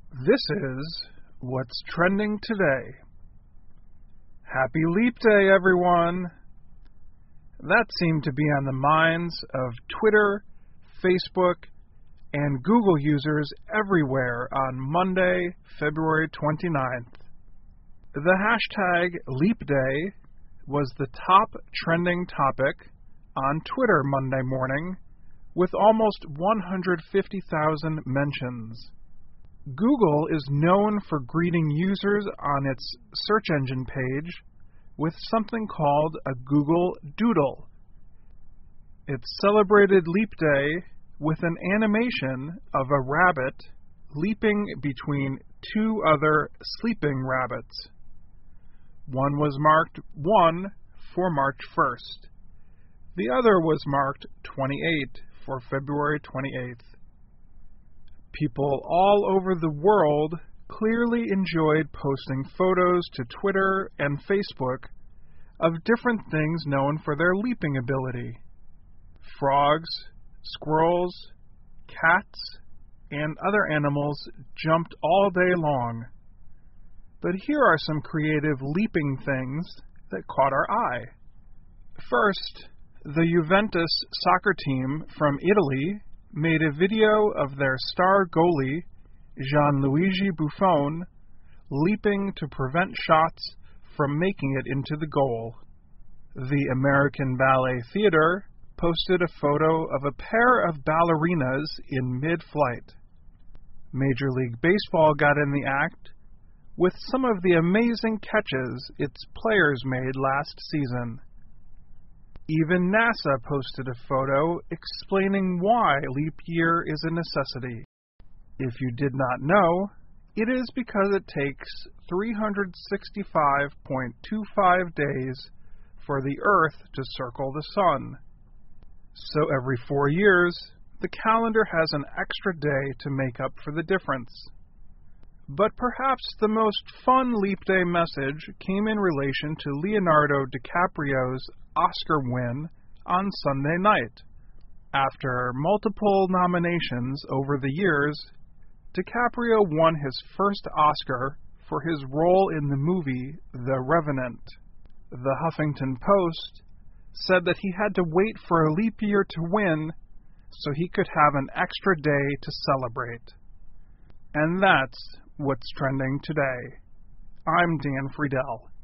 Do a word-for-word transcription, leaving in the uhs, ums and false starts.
This is what's trending today. Happy Leap Day, everyone! That seemed to be on the minds of Twitter, Facebook, and Google users everywhere on Monday, February twenty-ninth. The hashtag Leap Day was the top trending topic on Twitter Monday morning, with almost one hundred fifty thousand mentions. Google is known for greeting users on its search engine page with something called a Google Doodle. It celebrated Leap Day with an animation of a rabbit leaping between two other sleeping rabbits. One was marked one for March first. The other was marked twenty-eight for February twenty-eighth. People all over the world clearly enjoyed posting photos to Twitter and Facebook of different things known for their leaping ability. Frogs, squirrels, cats, and other animals jumped all day long. But here are some creative leaping things that caught our eye. First, the Juventus soccer team from Italy made a video of their star goalie, Gianluigi Buffon, leaping to prevent shots from making it into the goal. The American Ballet Theater posted a photo of a pair of ballerinas in mid-flight. Major League Baseball got in the act with some of the amazing catches its players made last season. Even NASA posted a photo explaining why leap year is a necessity. If you did not know, it is because it takes three hundred sixty-five point two five days for the Earth to circle the Sun. So every four years, the calendar has an extra day to make up for the difference. But perhaps the most fun Leap Day message came in relation to Leonardo DiCaprio's Oscar win on Sunday night. After multiple nominations over the years, DiCaprio won his first Oscar for his role in the movie The Revenant. The Huffington Post said that he had to wait for a leap year to win so he could have an extra day to celebrate. And that's what's trending today. I'm Dan Friedel.